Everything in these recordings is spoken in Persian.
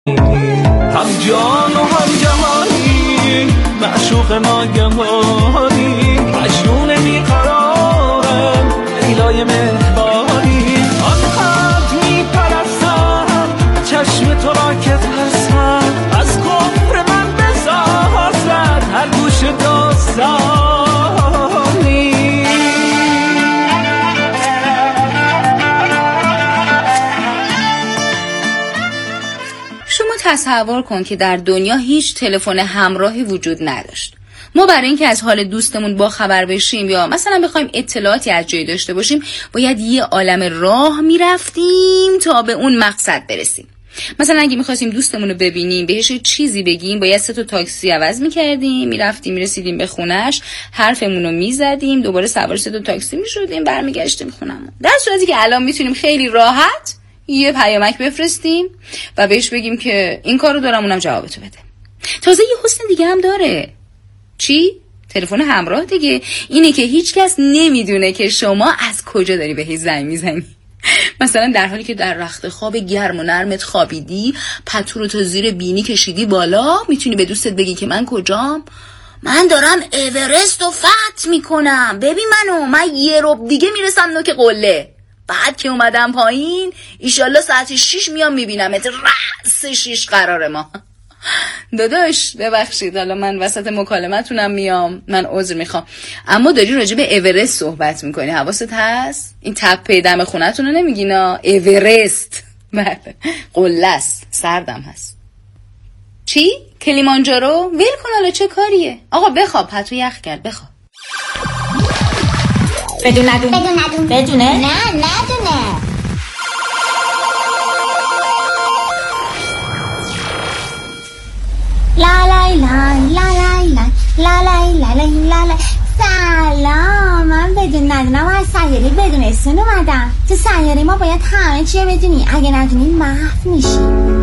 هم جان و هم جهانی معشوق ناگهانی مجنون بیقرارم لیلای مهربانی آنقدر میپرستم چشم تو را که ترسم از کفر من بسازد هر گوش داستانی. تصور کن که در دنیا هیچ تلفن همراهی وجود نداشت. ما برای اینکه از حال دوستمون با خبر بشیم یا مثلا بخوایم اطلاعاتی از جایی داشته باشیم باید یه عالم راه میرفتیم تا به اون مقصد برسیم. مثلا اگه میخواستیم دوستمون رو ببینیم بهش چیزی بگیم باید 3 تا تاکسی عوض میکردیم، میرفتیم میرسیدیم به خونش، حرفمون رو میزدیم، دوباره سوار 3 تا تاکسی میشدیم، برمیگشتیم خونمون. در صورتی که الان میتونیم خیلی راحت یه پیامک بفرستیم و بهش بگیم که این کارو دارم اونم جوابتو بده. تازه یه حسن دیگه هم داره. چی؟ تلفن همراه دیگه. اینه که هیچ کس نمیدونه که شما از کجا داری بهش زنگ میزنی. مثلا در حالی که در رخت خواب گرم و نرمت خوابیدی، پتو رو تا زیر بینی کشیدی بالا، میتونی به دوستت بگی که من کجام؟ من دارم اورست رو فتح میکنم، ببین من یه ربع دیگه میرسم نوک قله. بعد که اومدم پایین ایشالله ساعت 6 میام میبینمت رأس 6 قرار ما. داداش ببخشید حالا من وسط مکالمتونم میام، من عذر میخوام، اما داری راجع به اورست صحبت میکنی، حواست هست؟ این تپه دم خونتون رو نمیگینا، اورست بله قله است، سردم هست. چی؟ کلیمانجارو؟ ول کن حالا چه کاریه؟ آقا بخواب، پتو یخ کرد، بخواب. بدونه؟ نه ندونه. لا لای لای لای لای لای لای لای. سلام، من بدون ندونم از سیاره بدون اسم اومدم. تو سیاره ما باید همه چیه بدونی، اگه ندونی محو میشی.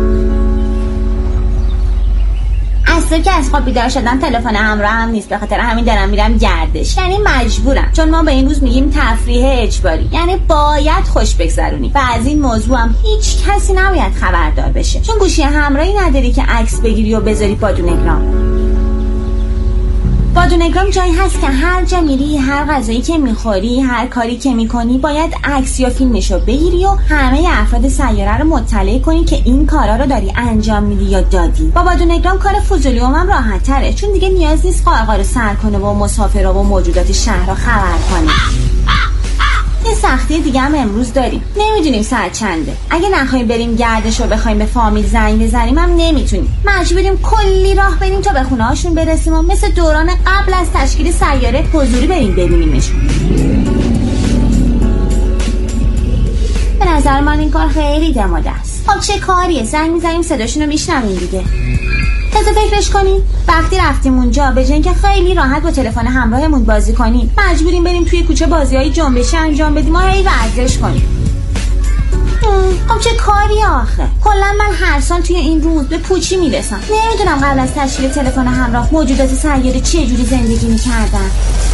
از صبح که از خواب بیدار شدم تلفن همراه هم نیست، به خاطر همین دارم میرم گردش، یعنی مجبورم، چون ما به این روز میگیم تفریح اجباری، یعنی باید خوش بگذرونی و از این موضوع هم هیچ کسی نباید خبردار بشه، چون گوشی همراهی نداری که عکس بگیری و بذاری بادونگرام. بادونگرام جایی هست که هر جا میری، هر غذایی که میخوری، هر کاری که میکنی باید عکس یا فیلمشو بگیری و همه افراد سیاره رو مطلع کنی که این کارا رو داری انجام میدی یا دادی. با بادونگرام کار فضولیوم هم راحت تره، چون دیگه نیاز نیست قایقا رو سر کنه و مسافرا و موجودات شهر رو خبر کنه. یه سختی دیگه هم امروز داریم، نمیدونیم ساعت چنده. اگه نخوایم بریم گردش و بخوایم به فامیل زنگ بزنیم هم نمیتونیم، مجبوریم کلی راه بریم تا به خونه هاشون برسیم و مثل دوران قبل از تشکیل سیاره حضوری بریم ببینیمشون. به نظر من این کار خیلی دماده است. خب چه کاریه، زنگ میزنیم صداشون رو میشنویم دیگه. تازه فکرش کنیم وقتی رفتیم اونجا به جای اینکه خیلی راحت با تلفن همراهمون بازی کنیم مجبوریم بریم توی کوچه بازی‌های جنبشی انجام بدیم و هی ورزش کنیم. خب چه کاری آخه؟ کلا من هر سال توی این روز به پوچی میرسم. نمیدونم قبل از تشکیل تلفن همراه موجودات سیاره چه جوری زندگی میکردن.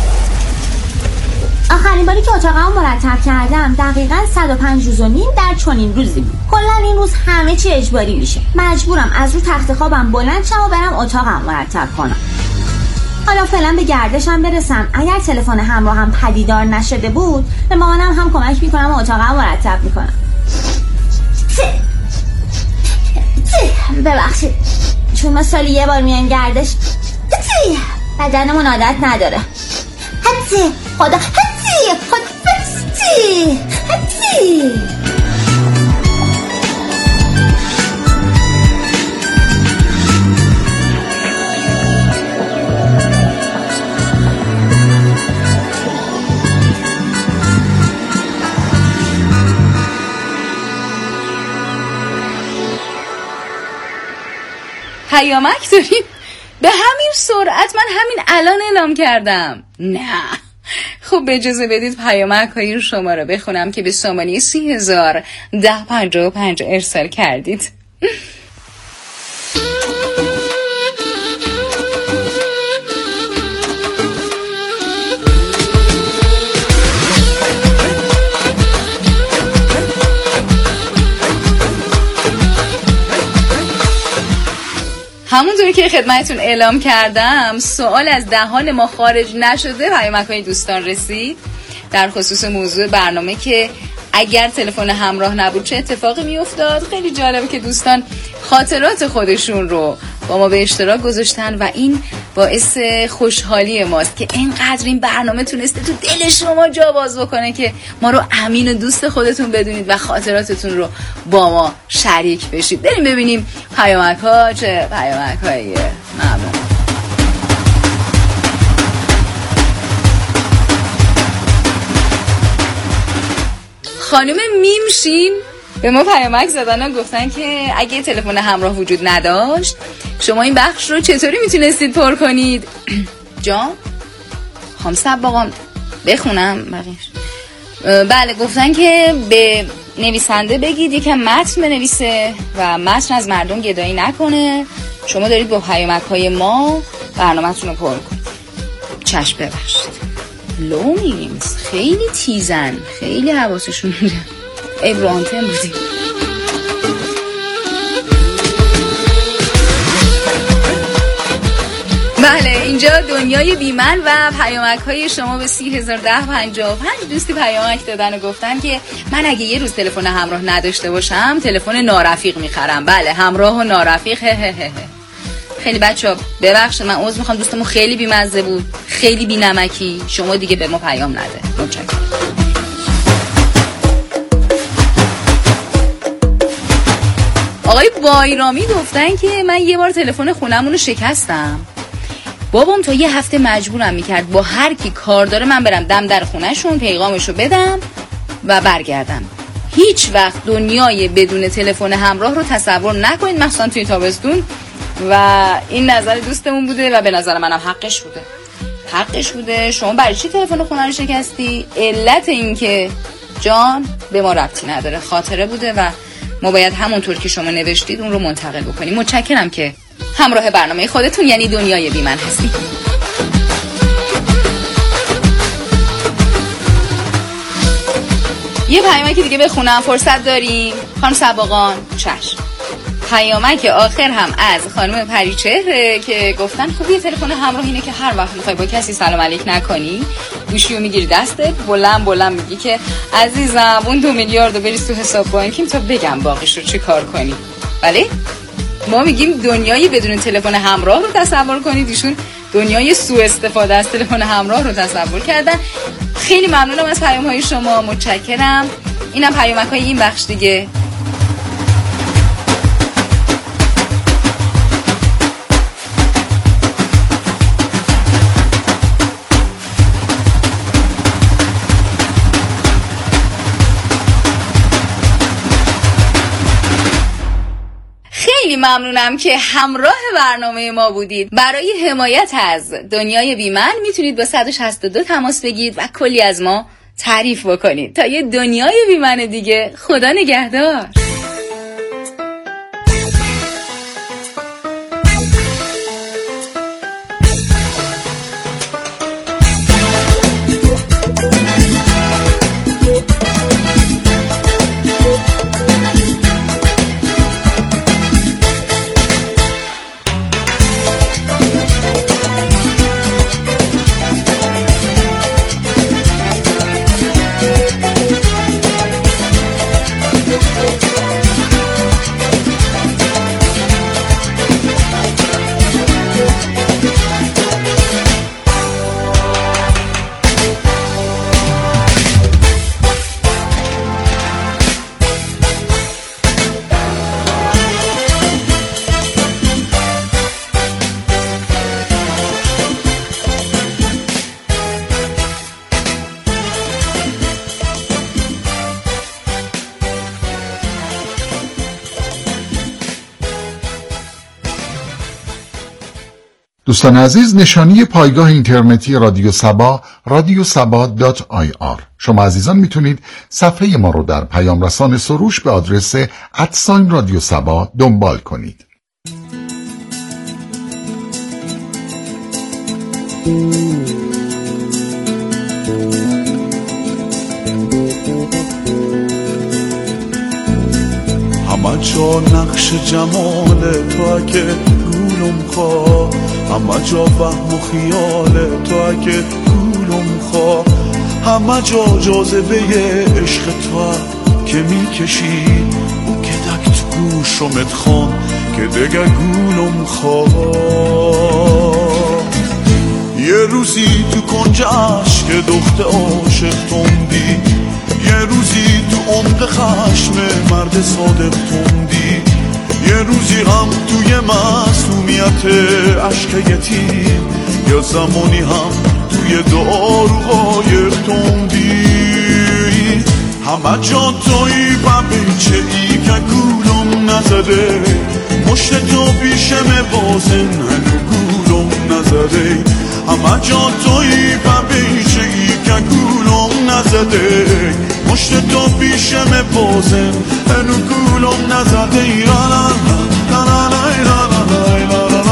آخرین باری که اتاقمو مرتب کردم دقیقاً 105 روز و نیم در چنین روزی بود. کلا این روز همه چی اجباری میشه، مجبورم از رو تخت خوابم بلند شم و برم اتاقم مرتب کنم. حالا فعلا به گردشم برسم، اگر تلفن همراهم پدیدار نشده بود به مامانم هم کمک میکنم و اتاقم مرتب میکنم. ببخشید چون ما سالی یه بار میایم گردش بدنمون عادت نداره. حتی خدا پیامک داریم؟ به همین سرعت من همین الان اعلام کردم. نه خب اجازه بدید پیامک های شما رو بخونم که به سامانه 30,1055 ارسال کردید. همونطوری که خدمتتون اعلام کردم سوال از دهان ما خارج نشده پیامک‌های دوستان رسید در خصوص موضوع برنامه که اگر تلفن همراه نبود چه اتفاقی میافتاد. خیلی جالبه که دوستان خاطرات خودشون رو با ما به اشتراک گذاشتن و این باعث خوشحالی ماست که اینقدر این برنامه تونسته تو دل شما جا باز بکنه که ما رو امین و دوست خودتون بدونید و خاطراتتون رو با ما شریک بشید. بریم ببینیم پیامک‌ها چه پیامک‌هایی. ممنون. خانم میمشین به ما پیامک زدن و گفتن که اگه تلفن همراه وجود نداشت شما این بخش رو چطوری میتونستید پر کنید؟ جان؟ خانم سباقان بخونم بقیش. بله گفتن که به نویسنده بگید یکم متن بنویسه و متن از مردم گدایی نکنه. شما دارید با پیامک‌های ما برنامه‌تون رو پر کنید. چشم ببخشید. لو میگیم خیلی تیزن، خیلی حواسشون میره. ابرانتن بودیم. بله اینجا دنیای بیمن و پیامک های شما به 301055 دوستی پیامک دادن و گفتن که من اگه یه روز تلفن همراه نداشته باشم تلفن نارفیق میخرم. بله همراه و نارفیق. خیلی بچه‌ها ببخشید من عذر میخوام، دوستمون خیلی بیمزه بود، خیلی بینمکی. شما دیگه به ما پیام نده. متشکرم. آقای بایرامی گفتن که من یه بار تلفن خونمون رو شکستم. بابام تا یه هفته مجبورم میکرد با هر کی کار داره من برم دم در خونهشون پیغامشو بدم و برگردم. هیچ وقت دنیای بدون تلفن همراه رو تصور نکنید، مخصوصا توی تابستون. و این نظر دوستمون بوده و به نظر منم حقش بوده. شما برای چی تلفن خونه رو شکستی؟ علت این که جان به ما ربطی نداره، خاطره بوده و ما باید همونطور که شما نوشتید اون رو منتقل بکنیم. متشکرم که همراه برنامه خودتون یعنی دنیای بیمن هستید. یه پیامک دیگه بخونم، فرصت داریم خانم سباقان؟ چشم. پیامک آخر هم از خانم پریچهره که گفتن خب یه تلفن همراه اینه که هر وقت میخوای با کسی سلام علیک نکنی گوشیو میگیری دستت بلند میگی که عزیزم اون 2 میلیارد رو بریز تو حساب بانکیم تا بگم باقیش رو چی کار کنی. بله ما میگیم دنیایی بدون تلفن همراه رو تصور کنید، ایشون دنیای سوء استفاده از تلفن همراه رو تصور کردن. خیلی ممنونم از پیام‌های شما، متشکرم. اینم پیامک‌های این بخش دیگه. خیلی ممنونم که همراه برنامه ما بودید. برای حمایت از دنیای بیمن میتونید با 162 تماس بگیرید و کلی از ما تعریف بکنید. تا یه دنیای بیمن دیگه، خدا نگهدار. دوستان عزیز، نشانی پایگاه اینترنتی رادیو سبا radiosaba.ir. شما عزیزان میتونید صفحه ما رو در پیام رسان سروش به آدرس @رادیو سبا دنبال کنید. همه جا نقش جمال تو که گول گولم خواه، همه جا وهم و خیاله تو اگه گولم خواه، همه جا جاذبه عشق تو که میکشی او که دک تو گوشمت خون که دگه گولم خواه. یه روزی تو کنج عشق دخت عاشق توندی، یه روزی تو عمق خشم مرد صادق توندی، یه روزی هم توی معصومیت عشق یتیم، یا زمانی هم توی دعا رو غایب توندی. همه جا توی ببیچه ای که گولم نزده، مشت تو پیشم بازن هنو گولم نزده. همه جا توی ببیچه ای که گولم نزده، مشت تو پیشم بازن هنو گولم نزده. لا لا لا لا لا لا لا لا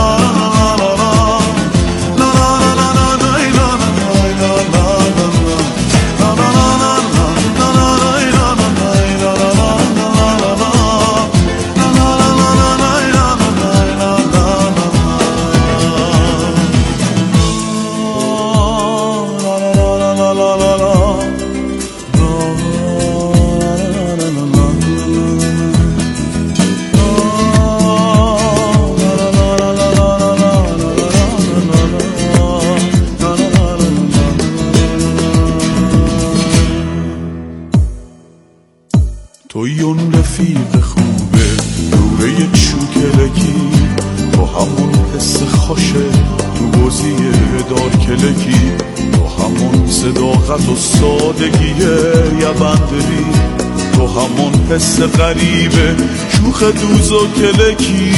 توی اون رفیق خوبه دوره یک شوکلکی، تو همون حس خوشه تو بازی دار کلکی، تو همون صداقت و سادگی یه بندری، تو همون حس غریبه شوخ دوز و کلکی.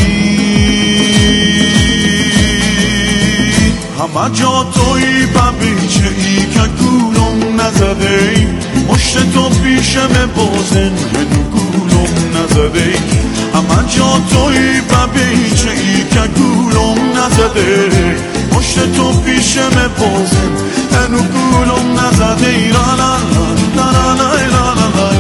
همه جا توی ببیچه ای که گولم نزده، مشت تو پیشم بازن هنو گولم نزده. همه جا توی ببیچه ای که گولم نزده، مشت تو پیشم بازن هنو گولم نزده. لا لا لا لا لا لا لا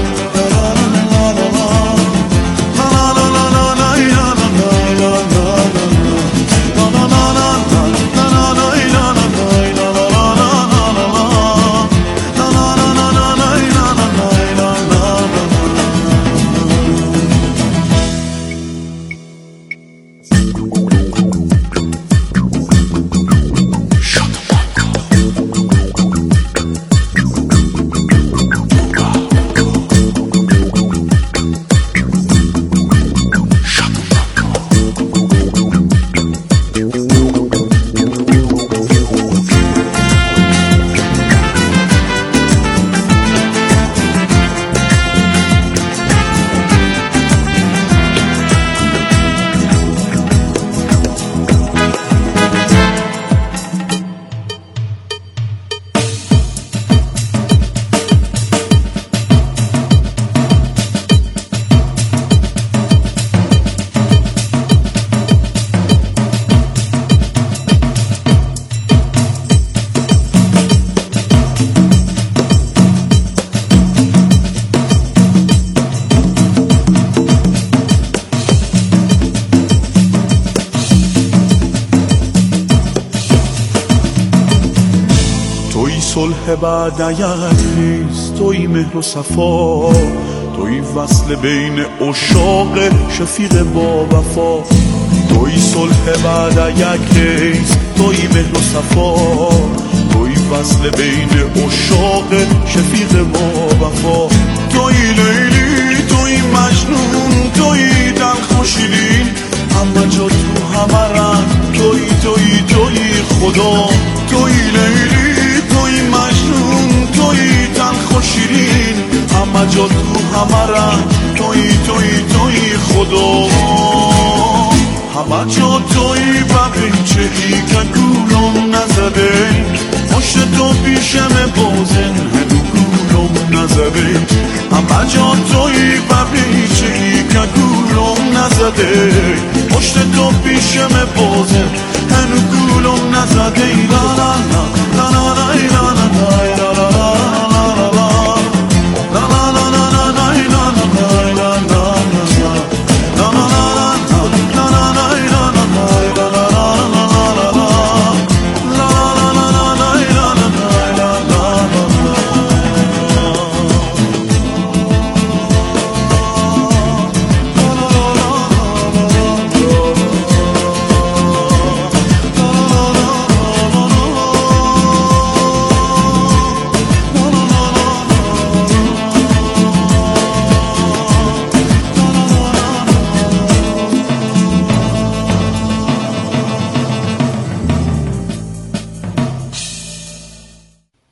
صلح بعد نیست، توی مهر و صفا، توی وصل بین عشاق شفیق با وفا. توی صلح بعد نیست، توی مهر و صفا، توی وصل بین عشاق شفیق با وفا. توی لیلی، توی مجنون، توی دلخوشیدین، همه جا تو همه رنگ، توی خدا. توی لیلی، توی مجنون، توی تلخ و شیرین، همه جا تو همه رنگ، توی خدا. همه جا توی ببیچه ای که گولم نزده، مشت تو پیشم بازن هنو گولم نزده. همه جا توی ببیچه ای که گولم نزده، مشت تو پیشم بازن هنو گولم نزده. لا لا لا لا لا لا لا لا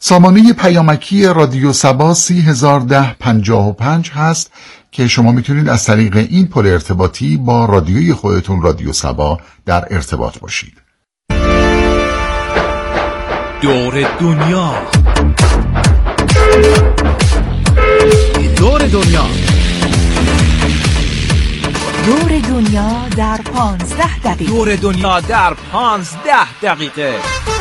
سامانه پیامکی رادیو صبا 301055 هست که شما میتونید از طریق این پل ارتباطی با رادیوی خودتون رادیو صبا در ارتباط باشید. دور دنیا، دور دنیا، دور دنیا در 15 دقیقه. دور دنیا در 15 دقیقه.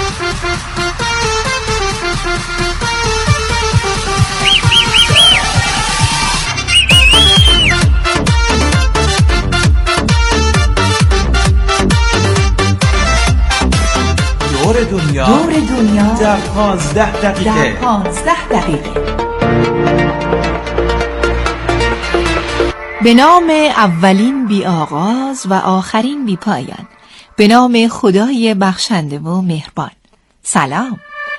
دور دنیا، دور دنیا در 15 دقیقه. در 15 دقیقه. به نام اولین بی آغاز و آخرین بی پایان، به نام خدای بخشنده و مهربان. سلام.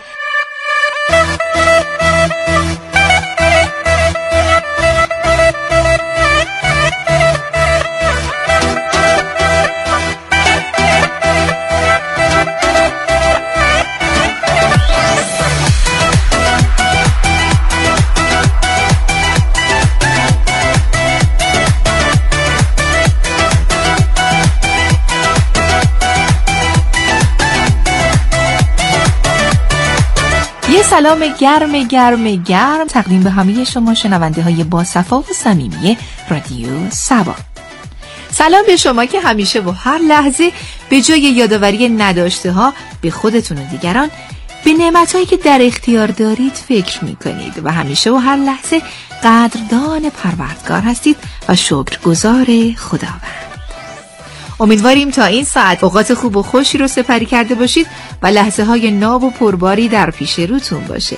سلام گرم گرم گرم تقدیم به همه شما شنونده های با صفا و صمیمی رادیو صبا. سلام به شما که همیشه و هر لحظه به جای یادآوری نداشته ها به خودتون و دیگران به نعمتایی که در اختیار دارید فکر میکنید و همیشه و هر لحظه قدردان پروردگار هستید و شکرگزار خداوند. امیدواریم تا این ساعت اوقات خوب و خوشی رو سپری کرده باشید و لحظه های ناب و پرباری در پیش روتون باشه.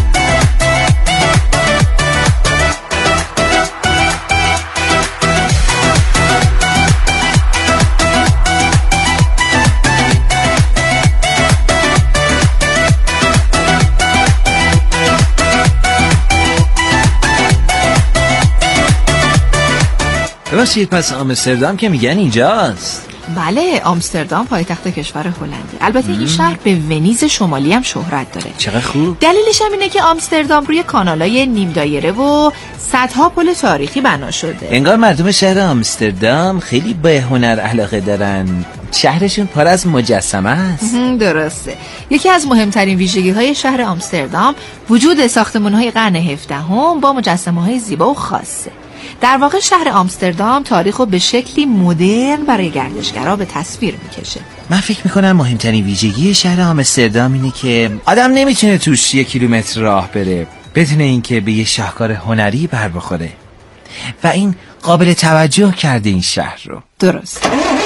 راستی پس آمستردام که میگن اینجاست؟ بله، آمستردام پایتخت کشور هلنده. البته این شهر به ونیز شمالی هم شهرت داره. چقدر خوب. دلیلش هم اینه که آمستردام روی کانالای نیم دایره و صدها پل تاریخی بنا شده. انگار مردم شهر آمستردام خیلی به هنر علاقه دارن. شهرشون پر از مجسمه است. درسته. یکی از مهمترین ویژگی‌های شهر آمستردام وجود ساختمان‌های قرن 17 با مجسمه‌های زیبا و خاصه. در واقع شهر آمستردام تاریخو به شکلی مدرن برای گردشگرها به تصویر میکشه. من فکر میکنم مهمترین ویژگی شهر آمستردام اینه که آدم نمیتونه توش 1 کیلومتر راه بره بدون اینکه به یه شاهکار هنری بر بخوره و این قابل توجه کرده این شهر رو. درست.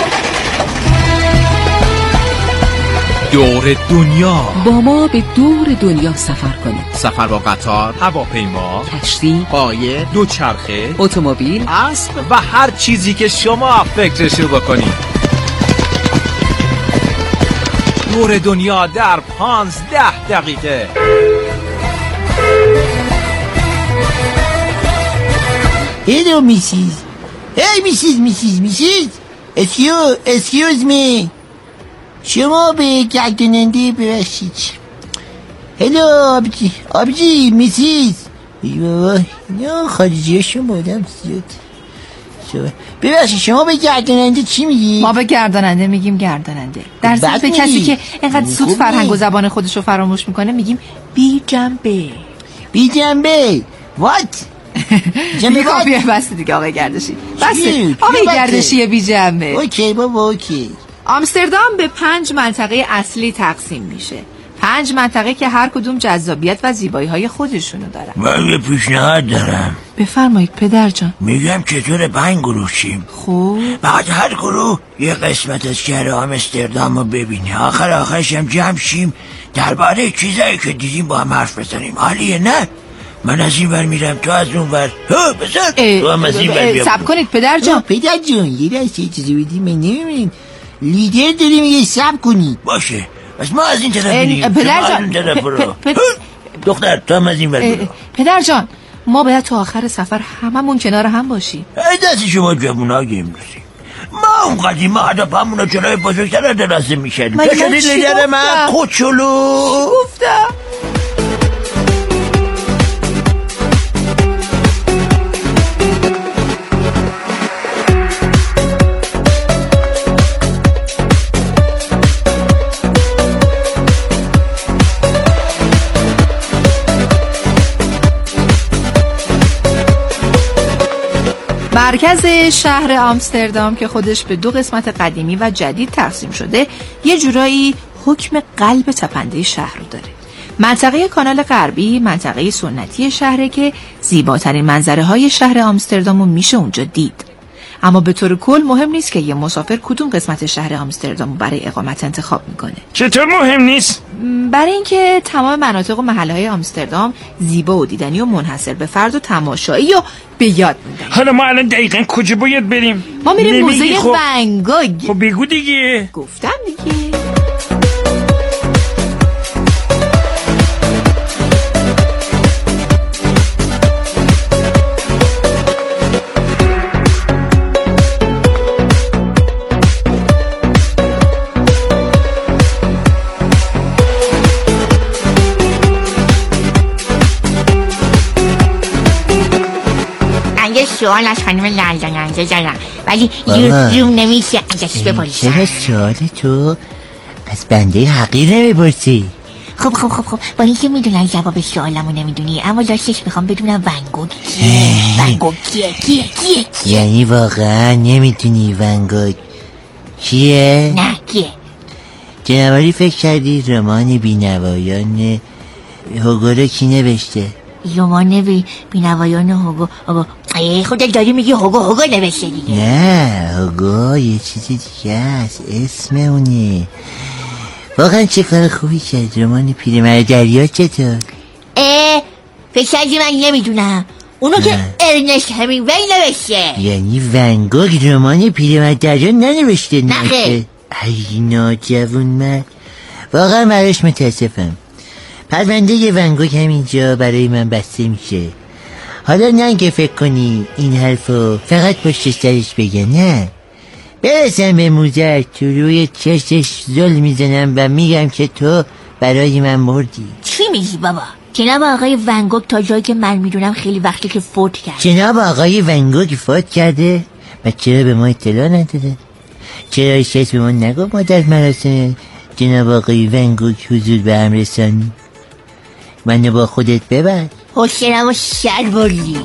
دور دنیا. با ما به دور دنیا سفر کنید. سفر با قطار، هواپیما، کشتی، قایق، دوچرخه، اتومبیل، اسب و هر چیزی که شما فکرشو بکنید. دور دنیا در 15 دقیقه. Hello, Mrs. Hey, Mrs. Excuse me. شما به گرداننده ببخشید. هلو آبجی میسیز. نه خارجی شما آدم زیاد. ببخشید شما به گرداننده چی میگی؟ ما به گرداننده میگیم گرداننده. در ضمن به کسی که اینقدر زود فرهنگ و زبان خودش رو فراموش میکنه میگیم بی جنبه. بی جنبه؟ What؟ دیگه کافیه بس دیگه آقای گردشی. بس آقای گردشی بی جنبه. اوکی بابا اوکی. آمستردام به 5 منطقه اصلی تقسیم میشه. 5 منطقه که هر کدوم جذابیت و زیبایی‌های خودشونو دارن. من یه پیشنهاد دارم. بفرمایید پدر جان. میگم چطور 5 گروه شیم. خوب. بعد هر گروه یه قسمت از شهر آمستردام رو ببینی. آخرش هم جمع شیم درباره چیزایی که دیدیم با هم حرف بزنیم. حالیه نه؟ من از این ور میرم تو از اون ور. بزن تو هم از این ور بیا. صبر کنید پدر جان. پدر جان یه راستی چیزی بدیم من نمی‌بینیم. لیدر داریم یه صبر کنید. باشه بس ما از این طرف بریم. پدر جان دختر تو هم از این ور برو. پدر جان ما باید تا آخر سفر هممون کنار هم باشیم. دست شما جوونا گیم رسیم. ما اون قدیم عدب همونو جلوی بزرگتر درازه میشدیم. بشدید لیدر من کوچولو. گفتم مرکز شهر آمستردام که خودش به 2 قسمت قدیمی و جدید تقسیم شده یه جورایی حکم قلب تپنده شهر رو داره. منطقه کانال غربی منطقه سنتی شهره که زیباترین منظره های شهر آمستردام رو میشه اونجا دید. اما به طور کل مهم نیست که یه مسافر کدوم قسمت شهر آمستردام رو برای اقامت انتخاب میکنه. چطور مهم نیست؟ برای اینکه تمام مناطق و محله‌های آمستردام زیبا و دیدنی و منحصر به فرد و تماشایی و به یاد میدن. حالا ما الان دقیقاً کجا باید بریم؟ ما میریم موزه ون گوگ. خب بگو دیگه. گفتم دیگه. سوال از خانم لندننده دارم ولی روم نمیشه ازش بپرسم. چرا سوال تو از بنده حقیر نمیپرسی؟ خب با اینکه میدونم جواب سوالمو نمیدونی اما راستش میخوام بدونم ون گوگ کیه؟ ون گوگ کیه؟ یعنی واقعا نمیدونی ون گوگ کیه؟ نه کیه؟ جنابالی فکر کردی رمان بینوایان هوگو رو کی نوشته؟ رمان بینوایان هوگو خودت داری میگی هوگو نوشته دیگه. نه هوگو یه چیز دیگه است، اسم اونه. واقعا چه کار خوبی کرد. رمان پیرمرد دریا چطور؟ فکر کردی من نمیدونم اونو که ارنست همینگوی نوشته. یعنی ون گوگ رمان پیرمرد دریا ننوشته؟ نه ای ناجوون مرد، واقعا براش متاسفم. پرونده ون گوگ همینجا برای من بسته میشه. حالا نه که فکر کنی این حرفو فقط پشت سرش بگه، نه، برسم به موزه تو روی چشش زل میزنم و میگم که تو برای من مردی. چی میگی بابا؟ جناب آقای ون گوگ تا جایی که من میدونم خیلی وقتی که فوت کرد. جناب آقای ون گوگ فوت کرده؟ و چرا به ما اطلاع نداده؟ چرا هیچ به ما نگفت ما در مراسم جناب آقای ون گوگ حضور به هم رسانی؟ منو با خودت ببر. حسنم و سر بردی.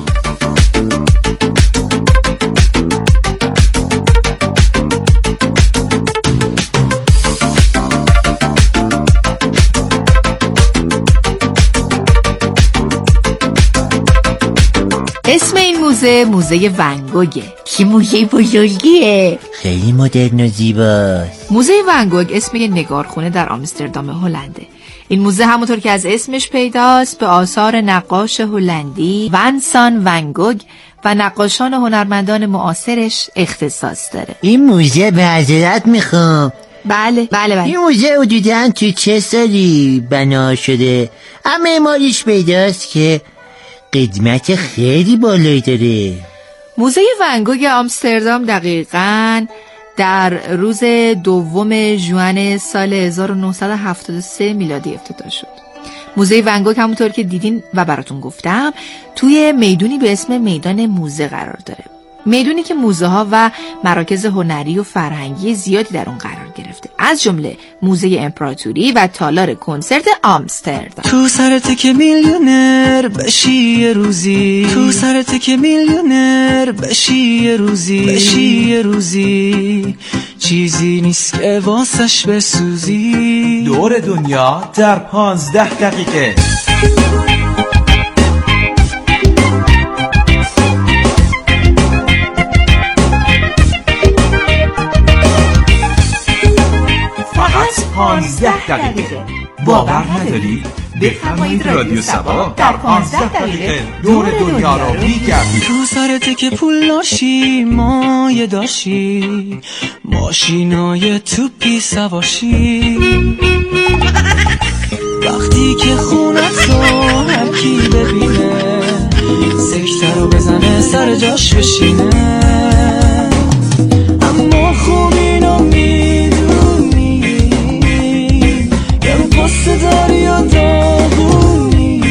اسم این موزه ون گوگه. چه موزه بزرگیه، خیلی مدرن و زیباست. موزه ون گوگ اسم یه نگارخونه در آمستردام هلنده. این موزه همونطور که از اسمش پیداست به آثار نقاش هلندی ونسان ون گوگ و نقاشان و هنرمندان معاصرش اختصاص داره. این موزه به حضرت میخوام. بله. این موزه حدوداً تو چه سالی بنا شده؟ اما معماریش پیداست که قدمت خیلی بالایی داره. موزه ون گوگ آمستردام دقیقاً در روز 2 ژوئن سال 1973 میلادی افتتاح شد. موزه ون گوگ همونطور که دیدین و براتون گفتم توی میدونی به اسم میدان موزه قرار داره. میدونی که موزه ها و مراکز هنری و فرهنگی زیادی در اون قرار گرفته، از جمله موزه امپراتوری و تالار کنسرت آمستردام. تو سرت که میلیونر بشی یه روزی، تو سرت که میلیونر بشی یه روزی، بشی یه روزی، چیزی نیست که واسش بسوزی. دور دنیا در 15 دقیقه. فقط 15 دقیقه. باور نداری؟ بفرمایید رادیو سبا در 15 دقیقه دور دنیا رو میگردی. تو سرت که پول داشتی مایه داشتی، ماشینای توپی سواشی، وقتی که خونت رو هر کی ببینه سکته رو بزنه سر جاش بشینه. اما خوب اینو میدونی که پست داری و داغونی،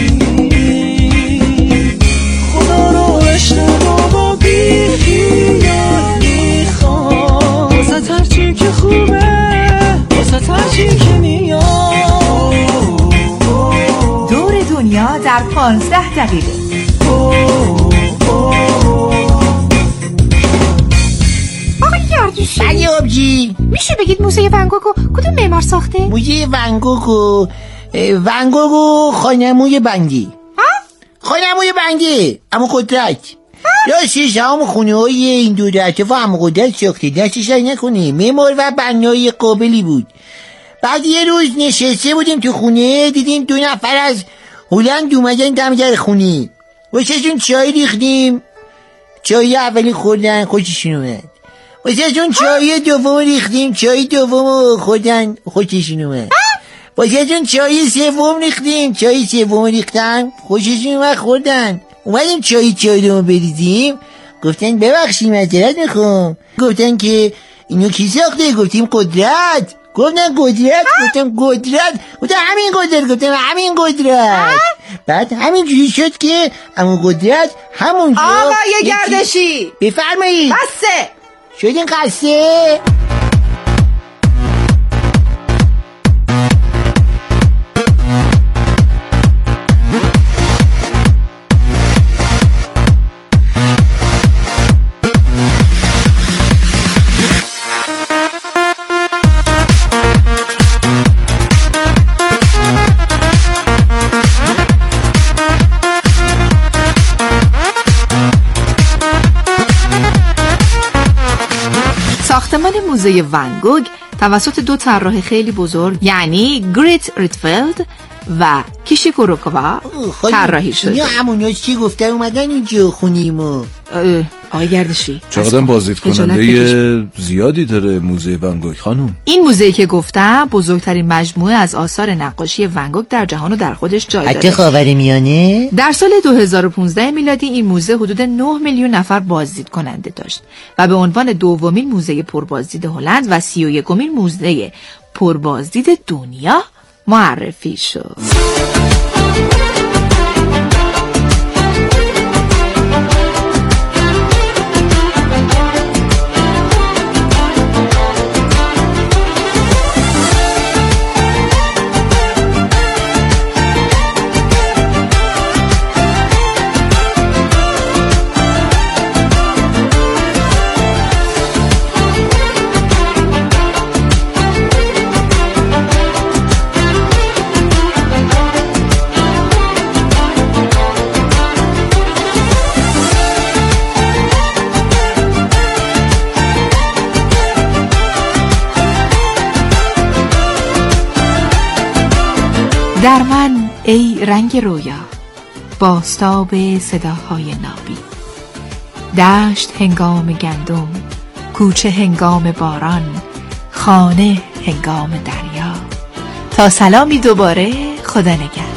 خدا رو اشتباه و بیخیال میخوام، واسه هرچی که خوبه، واسه هرچی که میاد. دور دنیا در 15 دقیقه. بفرمایید آبجی. میشه بگید موزه ونگوگو کدوم معمار ساخته؟ موزه ونگوگو خانموی بنگی. خانموی بنگی اما قدرت راستش همون خونه های این دو طرف اما قدرت ساخته. دستش نکنه، معمار و بنای قابلی بود. بعد یه روز نشسته بودیم تو خونه، دیدیم 2 نفر از هلند اومدن دم در خونه. واسهشون چای ریختیم، چای اولی خوردن خوششون اومد. واسهشون چای دوم ریختیم، چای دوم خوردن خوششون اومد. واسهشون چای سوم ریختیم، چای سوم ریختن خوششون اومد خوردن. اومدیم چای دوم بریزیم، گفتن ببخشید معذرت میخوام. گفتن که اینو کی ساخته؟ گفتیم قدرت. گفتن قدرت. گفتم قدرت. گفتن همین قدرت. گفتم همین قدرت. بعد همین جوری شد که اما قدرت همونجا. آقای گردشی بفرمایید. بسه شدین قصه. ساختمان موزه ونگوگ توسط 2 طراح خیلی بزرگ یعنی گریت ریتفلد و کیشی کوروکاوا طراحی شده. یا همونها چی گفته اومدن اینجا خونیمو. آقای گردشی چقدر بازدید کننده زیادی داره موزه ونگوگ خانم. این موزه‌ای که گفتم بزرگترین مجموعه از آثار نقاشی ونگوگ در جهان رو در خودش جای داره. حتی خاورمیانه؟ در سال 2015 میلادی این موزه حدود 9 میلیون نفر بازدید کننده داشت و به عنوان دومین موزه پربازدید هلند و 31مین موزه پربازدید دنیا معرفی شد. در من ای رنگ رویا، بازتاب صداهای نابی، دشت هنگام گندم، کوچه هنگام باران، خانه هنگام دریا. تا سلامی دوباره، خدا نگهدار.